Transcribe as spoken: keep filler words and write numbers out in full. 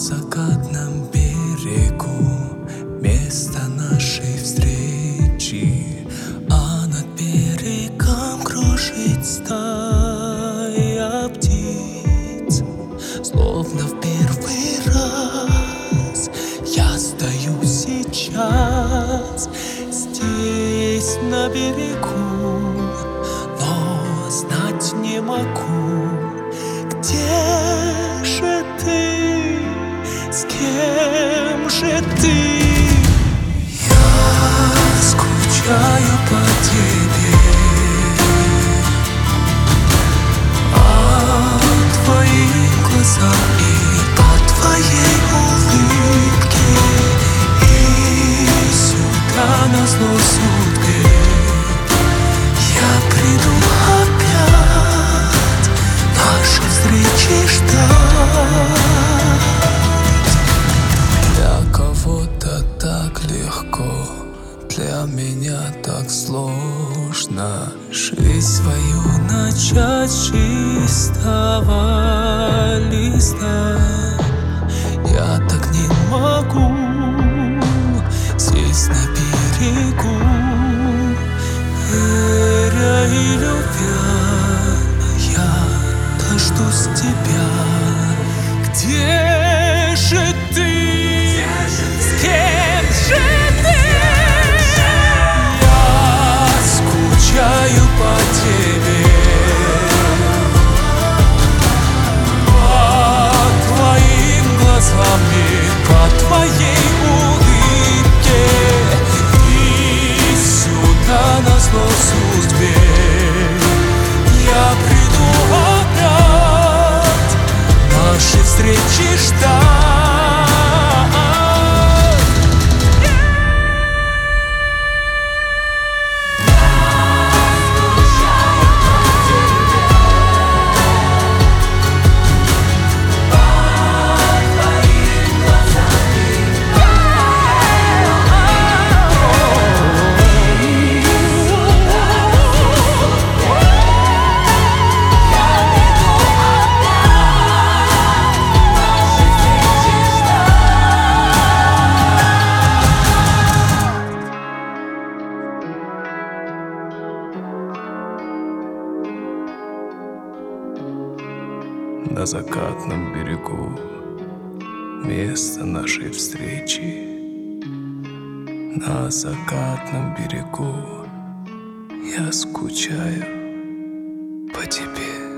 закатном берегу место нашей встречи, а над берегом кружит стая птиц. Словно в первый раз я стою сейчас здесь на берегу, но знать не могу, где же ты, с кем же ты. Я скучаю по тебе, а твои глаза и по твоей улыбке, и сюда назло судьбе я приду опять нашей встречи ждать. Для кого-то так легко, для меня так сложно жизнь свою начать с чистого листа. Я так не могу здесь на берегу, веря и любя, я дождусь тебя. Где же ты? С кем же ты? Я скучаю по тебе, по твоим глазам и по твоей улыбке, и сюда назло судьбе я приду опять нашей встречи ждать. На закатном берегу место нашей встречи. На закатном берегу я скучаю по тебе.